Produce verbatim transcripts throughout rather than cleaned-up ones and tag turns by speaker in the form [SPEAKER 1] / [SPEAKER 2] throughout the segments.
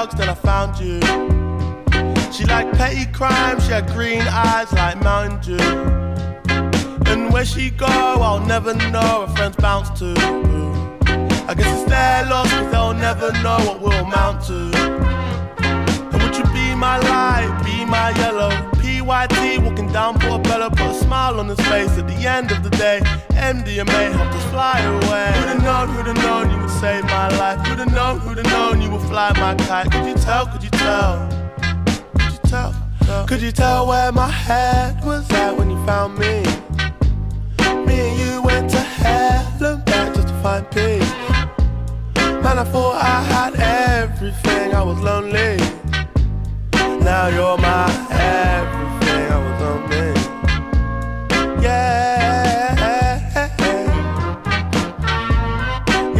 [SPEAKER 1] drugs, then I found you. She liked petty crime, she had green eyes like Mountain Dew. And where she go, I'll never know, her friends bounce to. I guess it's their loss, cause they'll never know what we'll amount to. And would you be my light, be my yellow? P Y T walking down Portobello, put a smile on his face at the end of the day. M D M A helped us fly away. Who'd have known, who'd have known you would save my life? Who'd have known, who'd have known you would fly my kite? Could you tell, could you tell? Could you tell? tell? Could you tell where my head was at when you found me? Me and you went to hell and back just to find peace. Man, I thought I had everything, I was lonely. Now you're my everything, I was lonely. Yeah, yeah, yeah,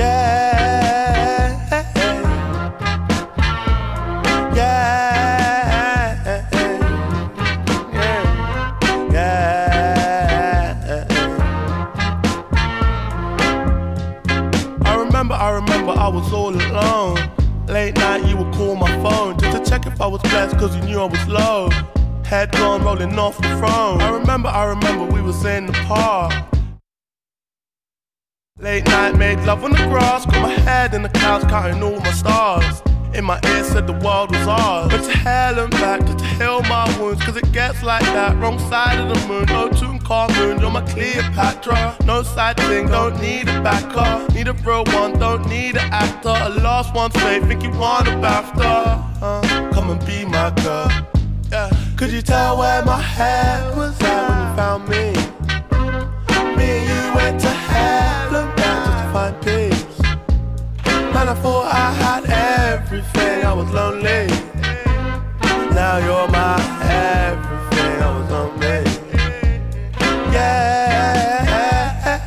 [SPEAKER 1] yeah. I remember, I remember I was all alone. Late night you would call my phone just to check if I was blessed, cause you knew I was low. Head gone rolling off the throne. I remember, I remember we was in the park. Late night made love on the grass, got my head in the clouds counting all my stars. In my ear said the world was ours. Went to hell and back just to heal my wounds, cause it gets like that, wrong side of the moon. No Tutankhamun, you're my Cleopatra. No side thing, don't need a backer. Need a real one, don't need an actor. A lost one's fate, think you want a BAFTA. uh, Come and be my girl, yeah. Could you tell where my head was at when you found me? Me and you went to hell and back just to find peace. Man, I thought I had everything, I was lonely. Now you're my everything, I was lonely. Yeah, yeah,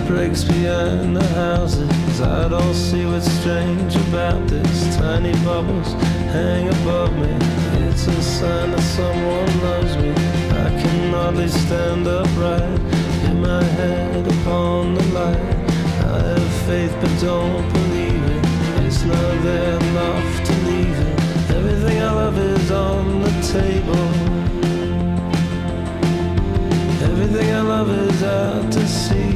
[SPEAKER 2] breaks behind the houses. I don't see what's strange about this. Tiny bubbles hang above me. It's a sign that someone loves me. I can hardly stand upright. Hit my head upon the light. I have faith but don't believe it. It's not there enough to leave it. Everything I love is on the table. Everything I love is out to sea.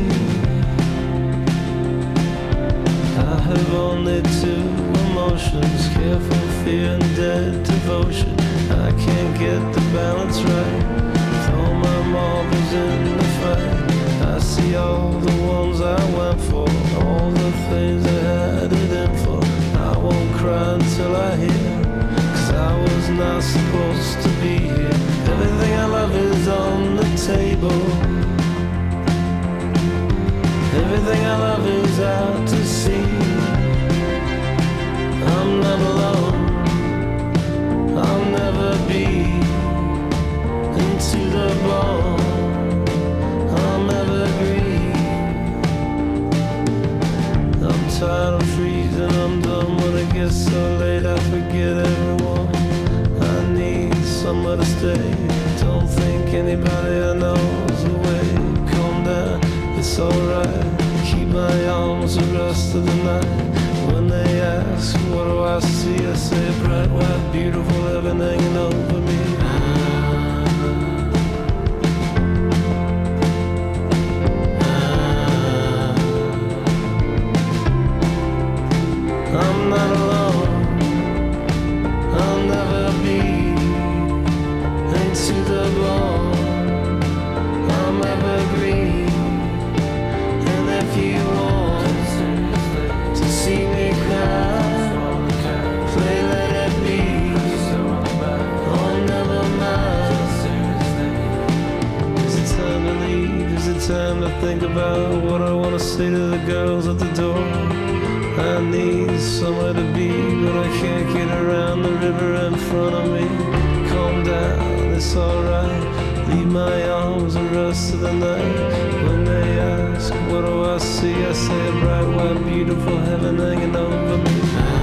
[SPEAKER 2] I have only two emotions, careful fear and dead devotion. I can't get the balance right. Throw my marbles in the fight. I see all the ones I went for, all the things I had it in for. I won't cry until I hear, cause I was not supposed to be here. Everything I love is on the table. Everything I love is out to sea. I'm not alone, I'll never be. Into the bone, I'm evergreen. I'm tired of freezing, I'm done. When it gets so late I forget everyone. I need somewhere to stay. Don't think anybody I know is away. Calm down, it's alright. Keep my arms the rest of the night. When they ask, what do I see? I say bright, white, beautiful heaven hanging over me. I'm not alone, I'll never be. Into the bone, I'm evergreen. And if you want to see me cry, play let it be. Oh, never mind. Is it time to leave? Is it time to think about what I want to say to the girls at the door? I need somewhere to be, but I can't get around the river in front of me. Calm down, it's alright. Leave my arms the rest of the night. When they ask, what do I see? I say a bright, white, beautiful heaven hanging over me.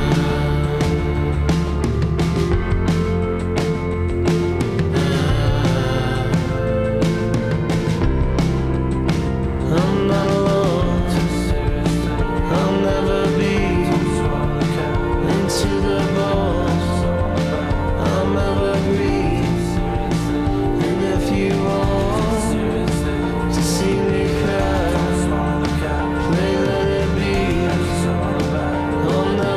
[SPEAKER 2] I'm not alone, I'll never be. Into the bone, I'm evergreen. And if you want to see me cry, play let it be. Oh, no.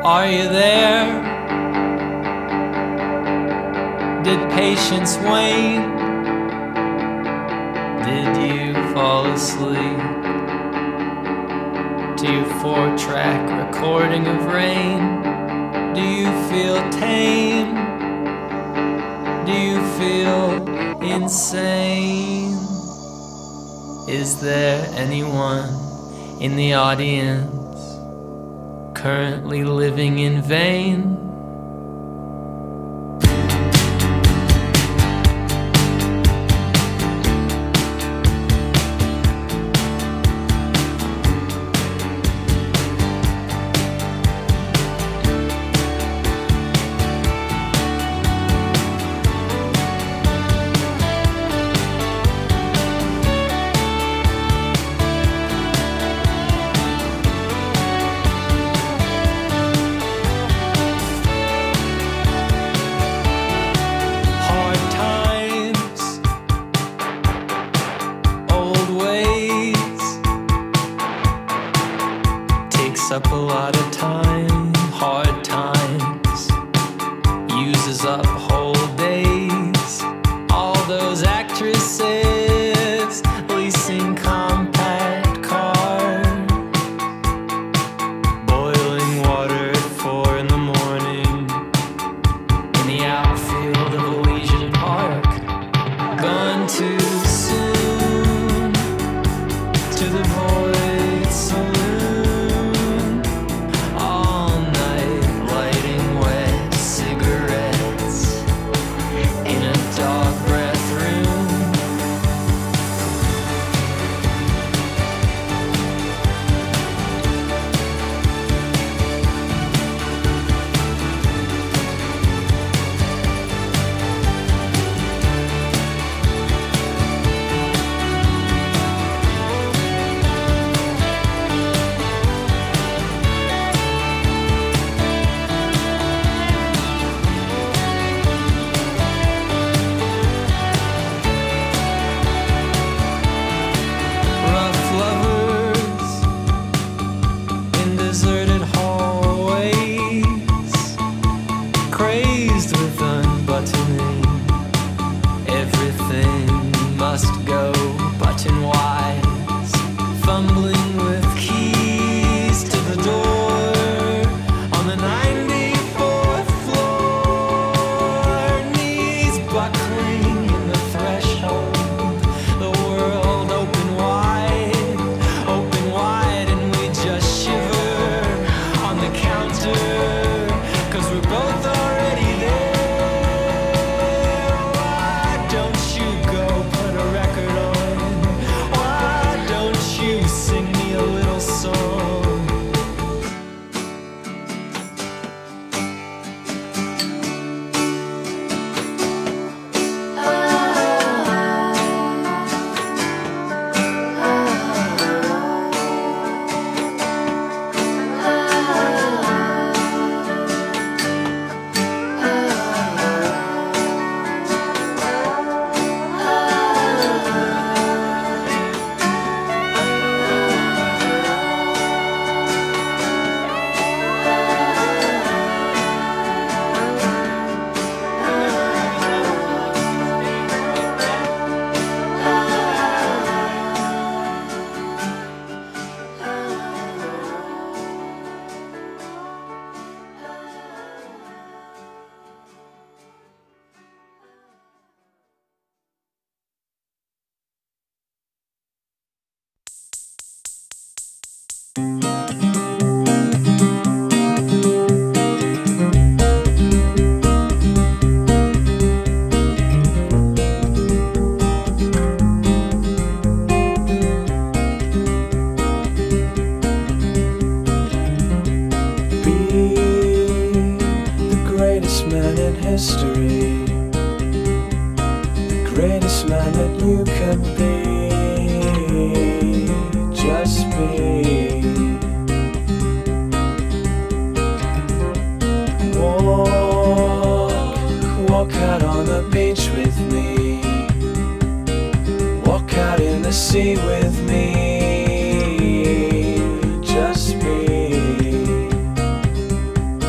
[SPEAKER 3] Are you there? Did patience wane? Did you fall asleep to your four-track recording of rain? Do you feel tame? Do you feel insane? Is there anyone in the audience currently living in vain? Up a lot of time, hard times, uses up whole days. All those actresses leasing compact cars, boiling water at four in the morning in the outfield of Elysian Park. Gone too soon to the void saloon.
[SPEAKER 2] Sea with me, just me.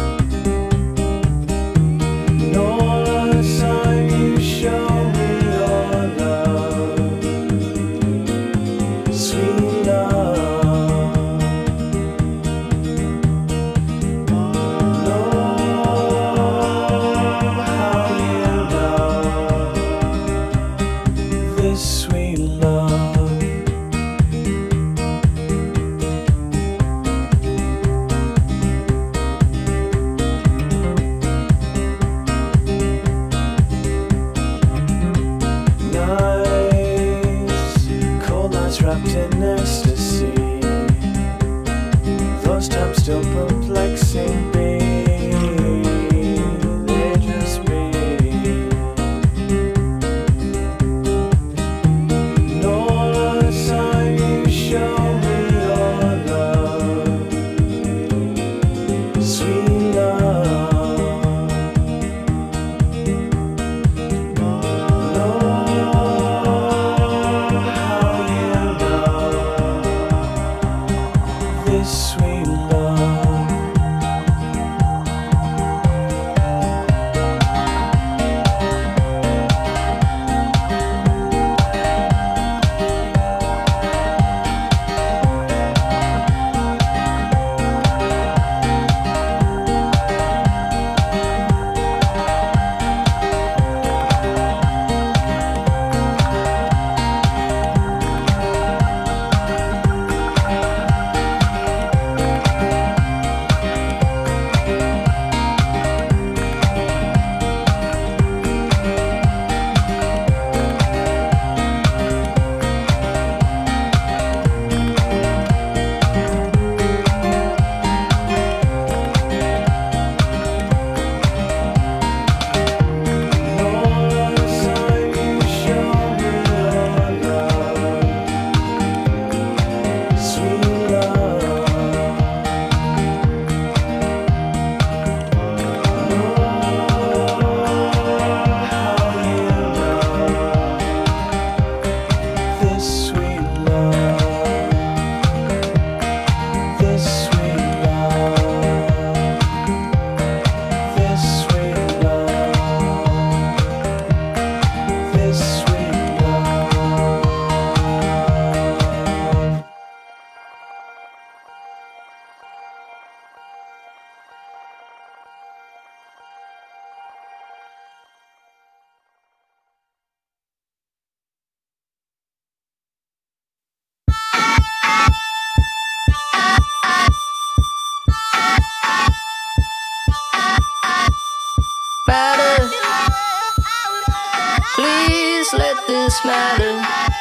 [SPEAKER 3] this matter.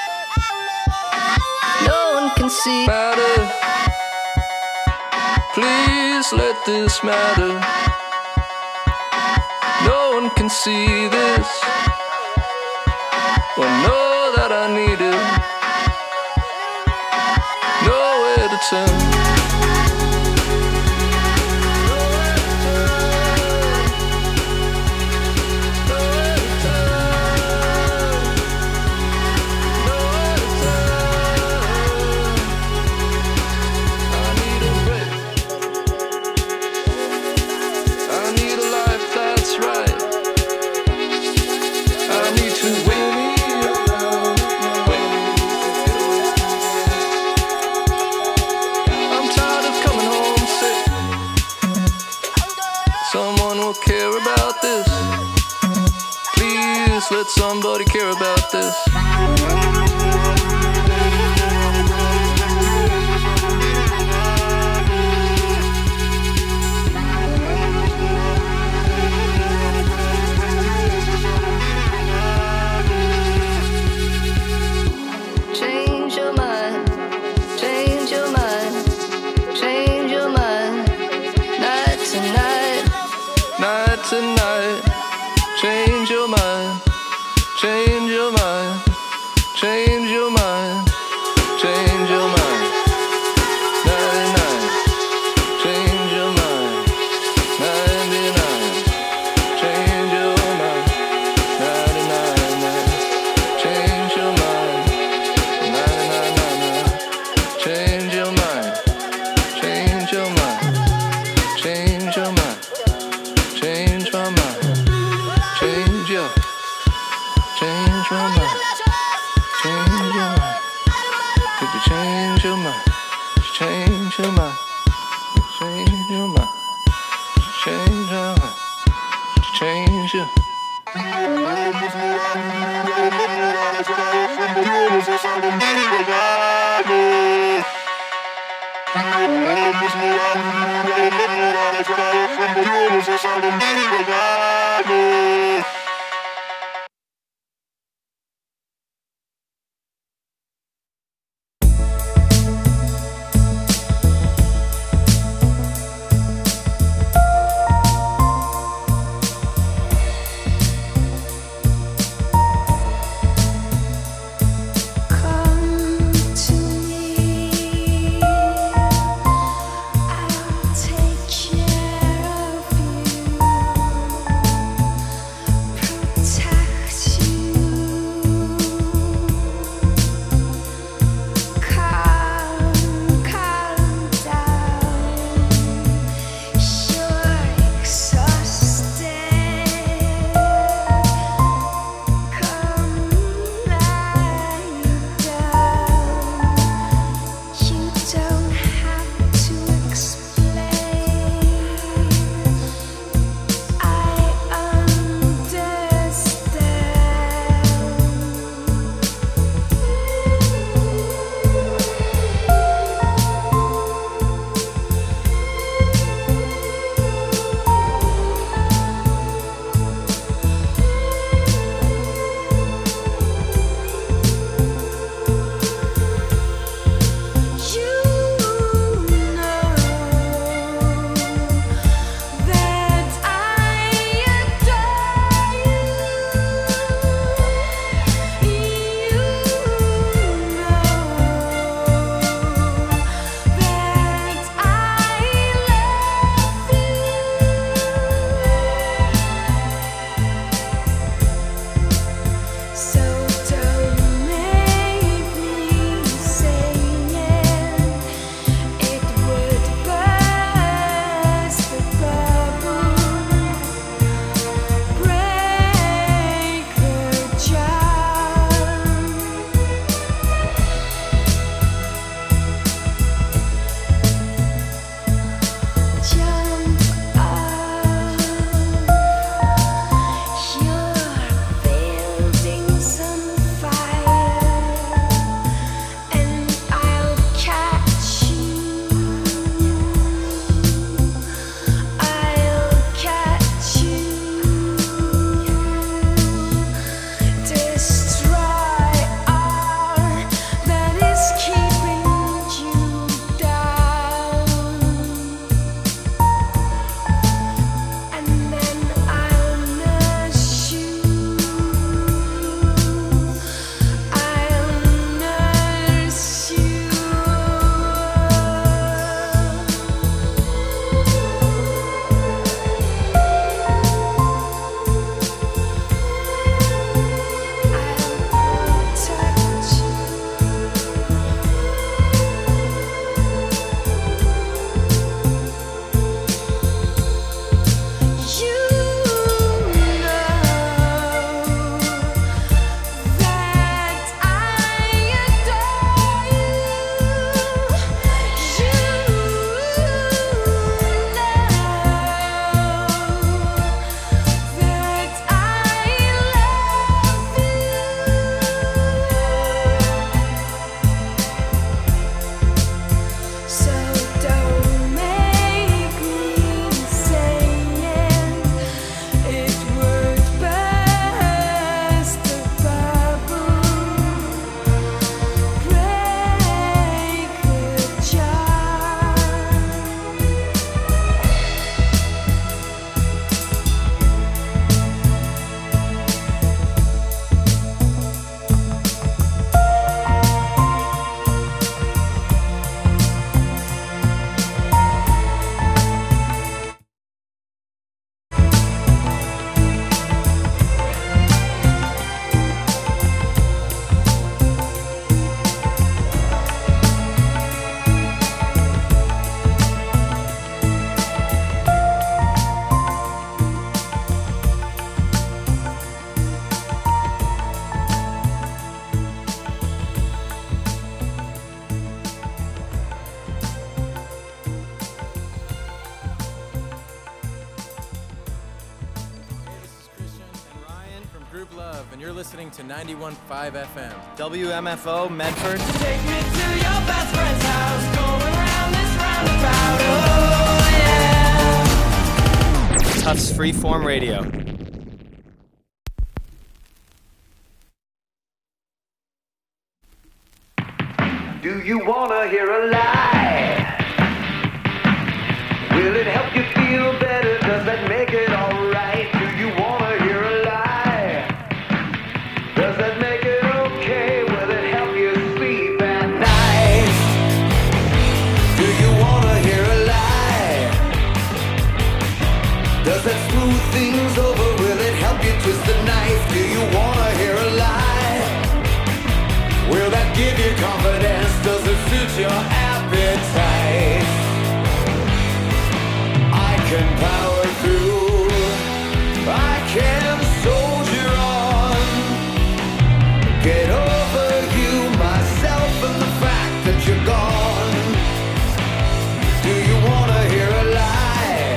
[SPEAKER 3] No one can see matter. Please let this matter. No one can see this or know that I need it. Nowhere to turn. Let somebody care about this. Change your mind, change your mind, change your mind. Night to night, night to night. Change your mind. Change your mind. Change
[SPEAKER 4] Love, and you're listening to ninety-one point five F M.
[SPEAKER 5] W M F O, Medford.
[SPEAKER 6] Take me to your best friend's house, going round this roundabout, oh yeah.
[SPEAKER 5] Tufts Freeform Radio.
[SPEAKER 7] Do you wanna hear a lie? Will it help you feel better? Does that make it alright? Do you wanna hear a lie? Does that make it okay? Will it help you sleep at night? Do you wanna hear a lie? Does that smooth things over? Will it help you twist the knife? Do you wanna hear a lie? Will that give you confidence? Does it suit your appetite? I can power through, I can soldier on, get over you, myself, and the fact that you're gone. Do you wanna hear a lie?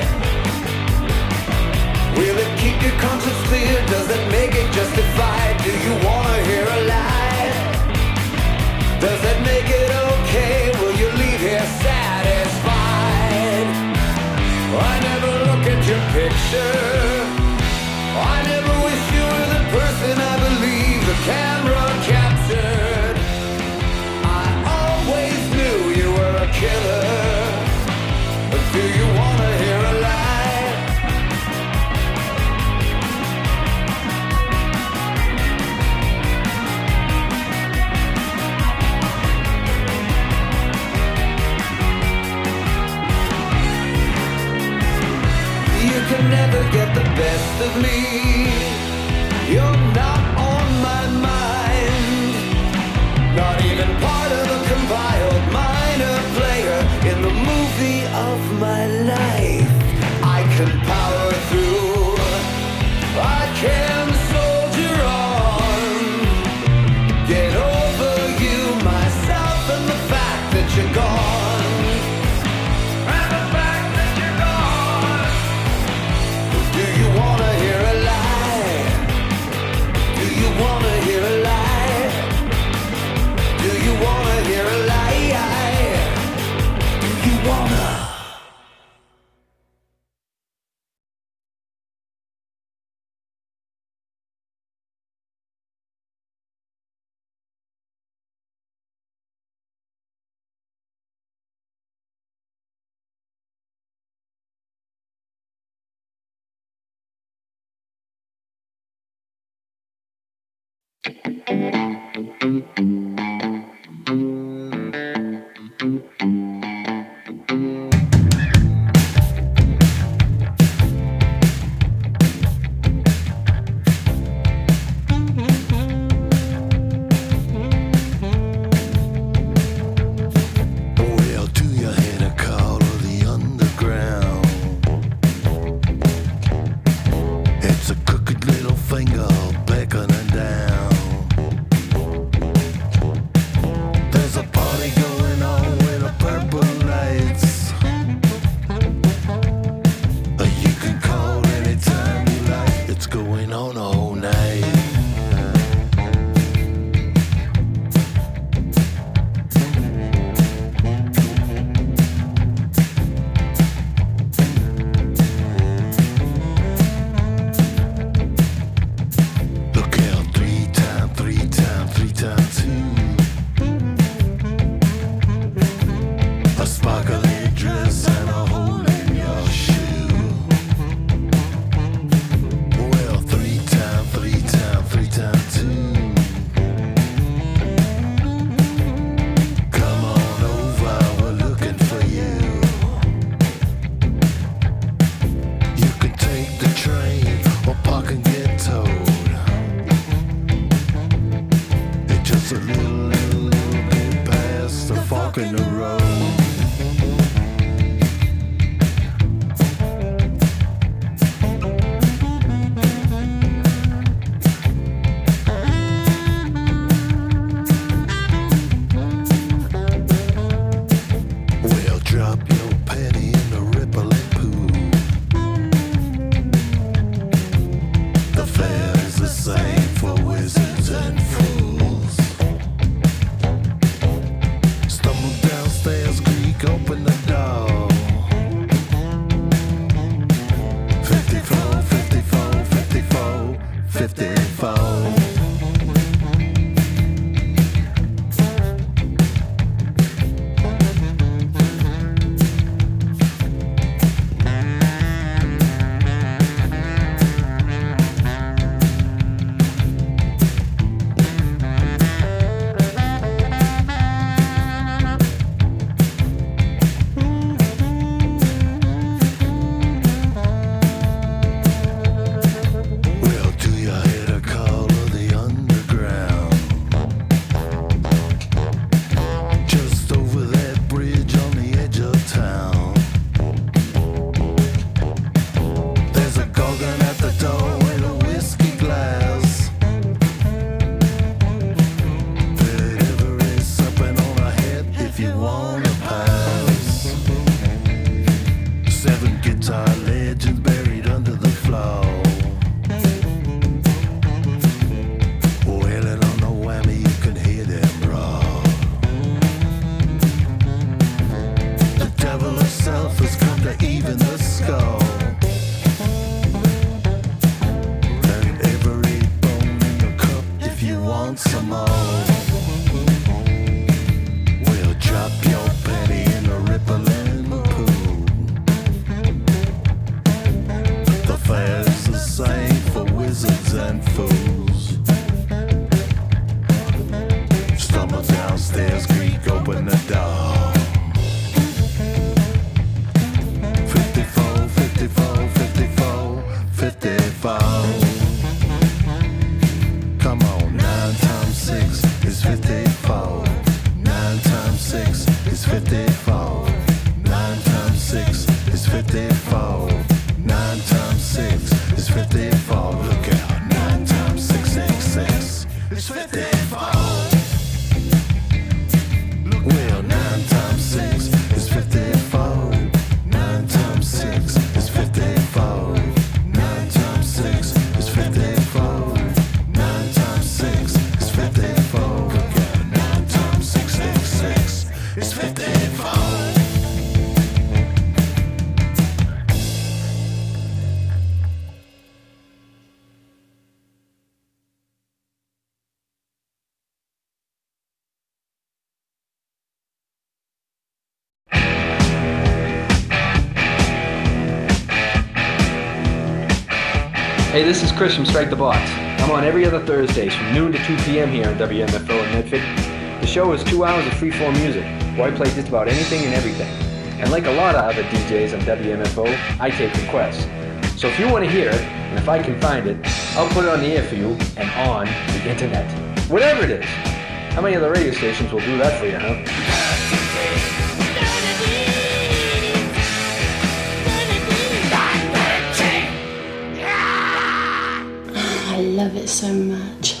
[SPEAKER 7] Will it keep your conscience clear? Does it make it justified? Do you wanna hear a lie? Does that make it okay? Will you leave here satisfied? I never look at your picture. I never wish you were the person I believe the camera captured. I always knew you were a killer. But do you wanna hear a lie? You can never get the best of me. You're not on my mind. Not even part of a compiled minor player in the movie of my life. I can power through, I can soldier on, get over you, myself, and the fact that you're gone. And the fact that you're gone. Do you wanna hear a lie? Do you wanna hear a lie? Do you wanna hear a lie? Do you wanna? Well, do you hear the call of the underground? It's a crooked little finger beckoning down. There's a party going on with a purple lights. You can call anytime you like. It's going on all night. Look out, three time, three time, three time two. A sparkly dress and a hole in your shoe. Well, three time, three time, three time two. Come on over, we're looking for you. You can take the train or park and get towed. It's just a little, little, little bit past the fork in the road. Well, drop your penny in the rippling pool. The fare is the same
[SPEAKER 8] in the skull. And every bone in the cup if you want some more. We'll drop your penny in a rippling pool. The fare's the same for wizards and fools. Stumble downstairs, Greek, open the door. fifty-four, fifty-four, fifty-four, fifty-four. Come on, nine times six is fifty-four. Nine times six is fifty-four. Nine times six is fifty-four. Nine times six is fifty-four. Look out, nine times six, six, six is fifty-four. Well, nine times six is fifty-four. Nine times six is fifty-four. Nine times six is fifty-four. Nine times six is fifty-four. Look out, nine times six, six, six is fifty-four.
[SPEAKER 9] Hey, this is Chris from Strike the Box. I'm on every other Thursdays from noon to two p.m. here on W M F O in Medford. The show is two hours of freeform music, where I play just about anything and everything. And like a lot of other D Js on W M F O, I take requests. So if you want to hear it, and if I can find it, I'll put it on the air for you and on the internet. Whatever it is. How many other radio stations will do that for you, huh?
[SPEAKER 10] I love it so much.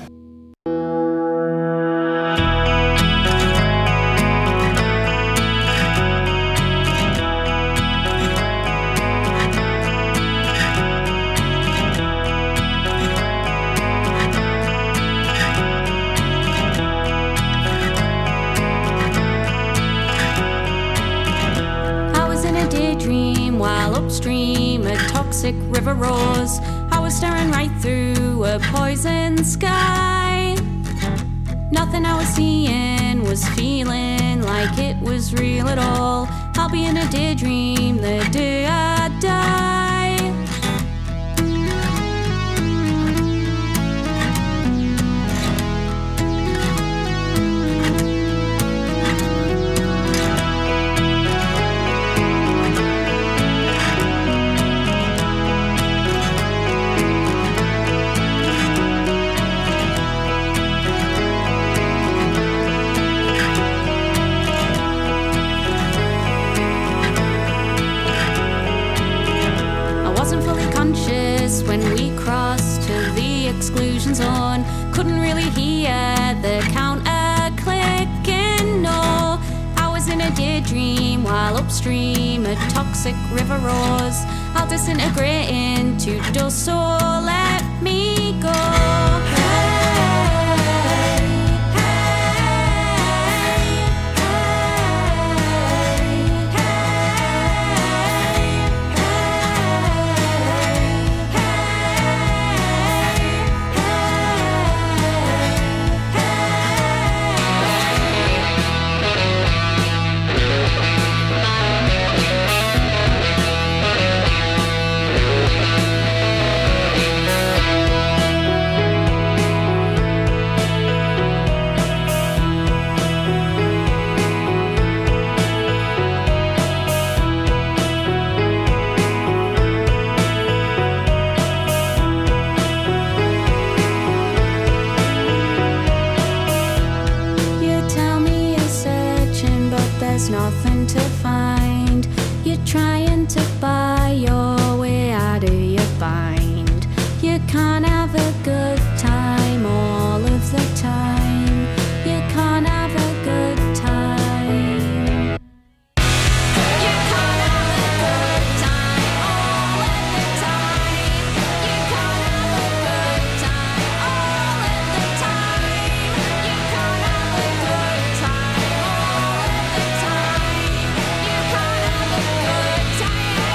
[SPEAKER 11] I was in a daydream while upstream a toxic river roars. I was staring right through a poison sky. Nothing I was seeing was feeling like it was real at all. I'll be in a daydream the day I die. When we crossed to the exclusion zone, couldn't really hear the counter clicking, no. I was in a daydream while upstream a toxic river roars. I'll disintegrate into dust, so let me go. There's nothing to find. You're trying to buy your way out of your bind. You can't have a good time all of the time. You can't have a good time. You can't have a good time all of the time. You can't have a good time all of the time. You can't have a good time all of the time. You can't have a good time.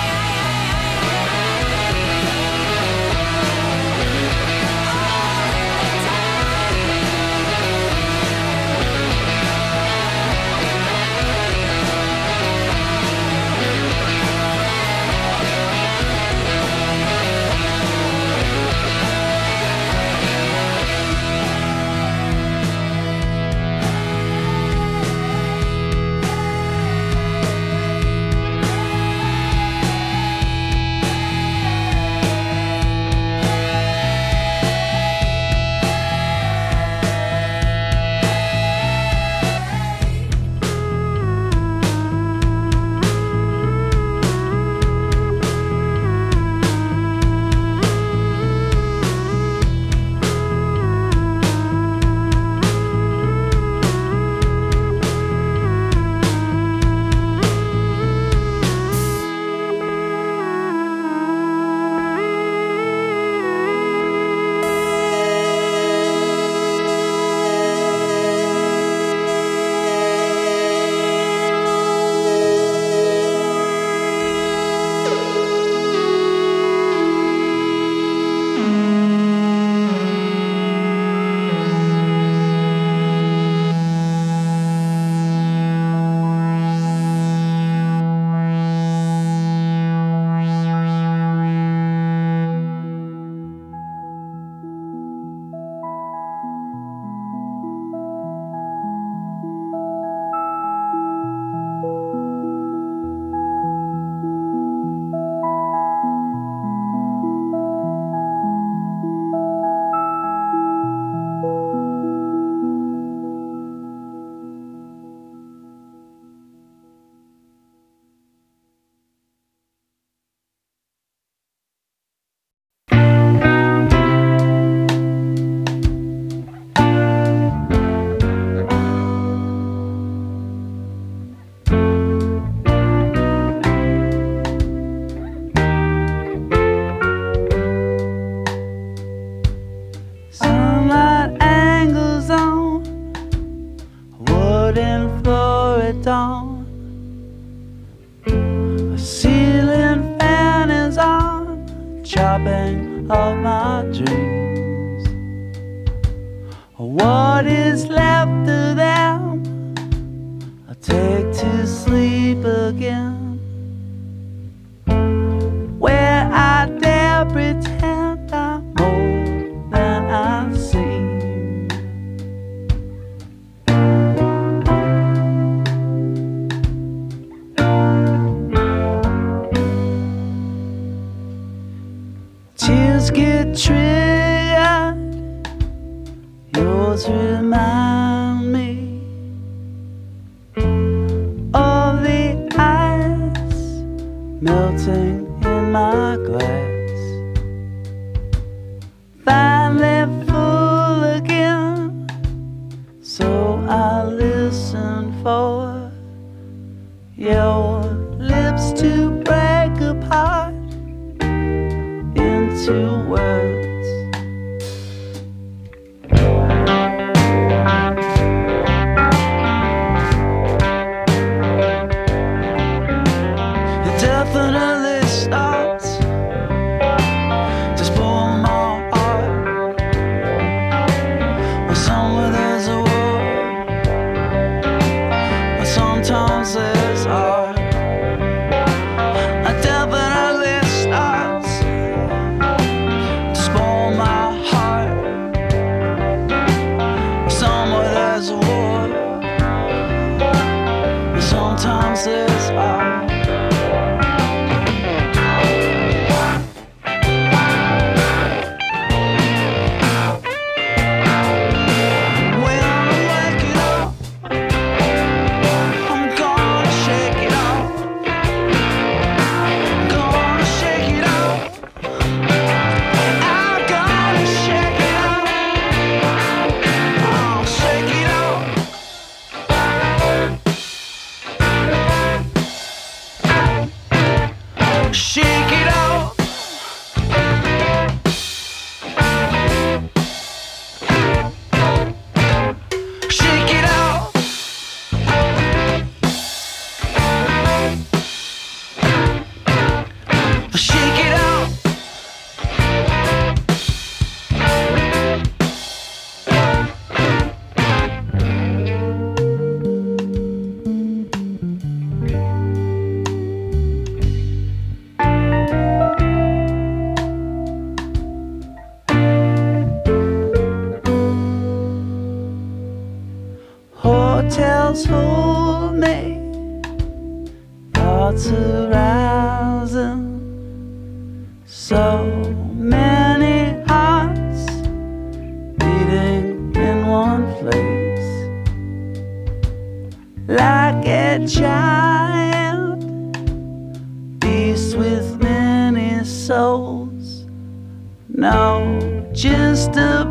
[SPEAKER 12] chopping of my dreams. What is left of them I take to sleep again, where I dare pretend I'm more than I seem. Tears get triggered, yours remind me of the ice melting in my glass, finally full again. So I listen for your lips to break apart into words. It definitely starts to spoil my heart. Well, somewhere there's a war, but sometimes there's art. It definitely starts to spoil my heart. Somewhere there's a war, but sometimes there's art. Shake it off. Shake it off. Shake it off. Hotels hold me, thoughts arousing, so many hearts beating in one place, like a giant beast with many souls. No, just a